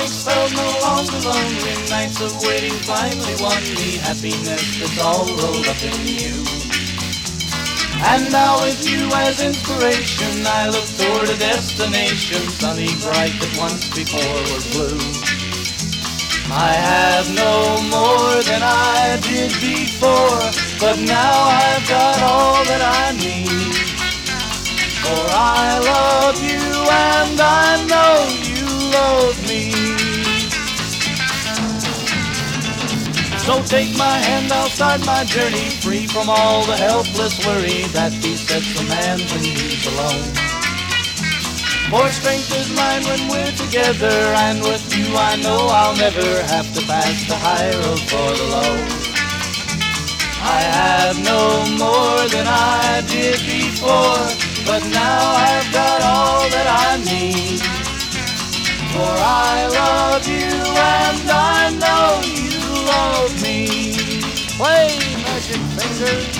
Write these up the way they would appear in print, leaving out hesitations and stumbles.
nights felt no longer lonely. Nights of waiting finally won me happiness that's all rolled up in you. And now with you as inspiration, I look toward a destination sunny, bright that once before was blue. I have no more than I did before, but now I've got all that I need. For I love you and I know you love me. So take my hand, I'll start my journey, free from all the helpless worry that besets a man when he's alone. For strength is mine when we're together, and with you I know I'll never have to pass the high road for the low. I have no more than I did before, but now I've got all that I need. For I love you and I know you love me. Play, magic fingers.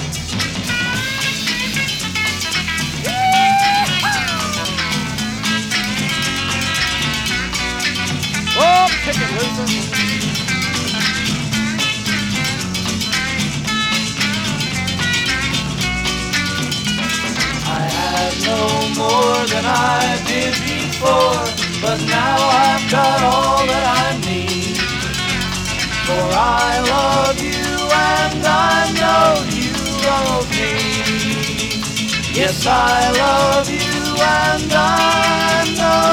Oh, kick it, Luther. I have no more than I did before, but now I've got all that I need. For I love you and I know you love me. Yes, I love you and I know